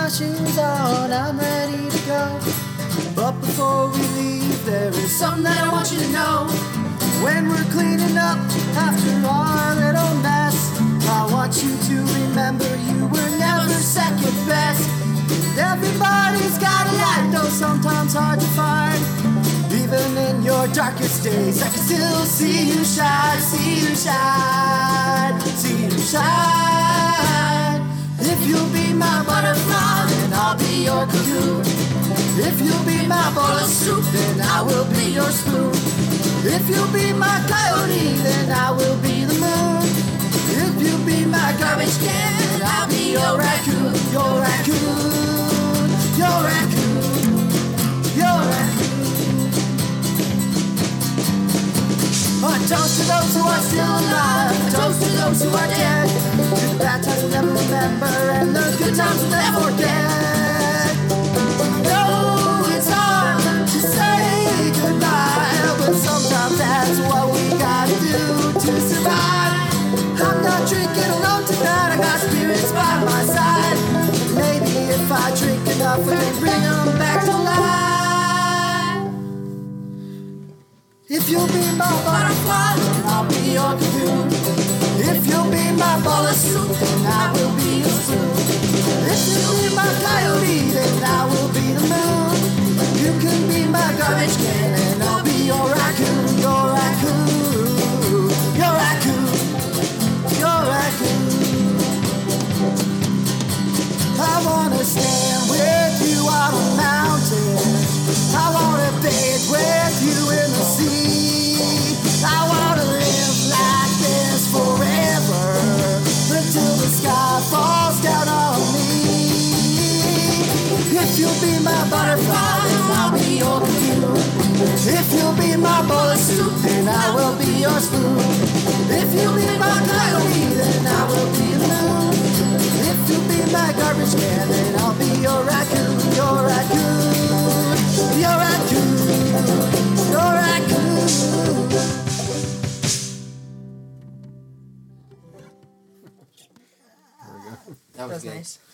my shoes on, I'm ready to go. But before we leave, there is something that I want you to know. When we're cleaning up after our little mess, I want you to remember you were never second best. Everybody's got a light, though sometimes hard to find. Even in your darkest days, I can still see you shine, see you shine, see you shine. If you'll be my butterfly, then I'll be your cocoon. If you'll be my bowl of soup, then I will be your spoon. If you'll be my coyote, then I will be the moon. If you'll be my garbage can, then I'll be your raccoon, your raccoon, your raccoon, your raccoon. A toast to those who are still alive, a toast to those who are dead. To the bad times we'll never remember, and the good times we'll never forget. No, it's hard to say goodbye, but sometimes that's what we gotta do to survive. I'm not drinking alone tonight, I got spirits by my side. Maybe if I drink enough, I can bring them back to life. If you'll be my butterfly, then I'll be your cocoon. If you'll be my bowl of soup, then I will be your spoon. If you'll be my coyote, then I will be the moon. You can be my garbage can, and I'll be your raccoon, your raccoon, your raccoon, your raccoon. I wanna stand with you on a mountain. I wanna bathe with you in the sea. I wanna live like this forever, until the sky falls down on me. If you'll be my butterfly, then I'll be your cocoon. If you'll be my bowl of soup, then I will be your spoon. If you'll be my coyote, then I will be the moon. If you'll be my garbage can, then I'll be your raccoon, your raccoon, your raccoon, your raccoon. That was nice.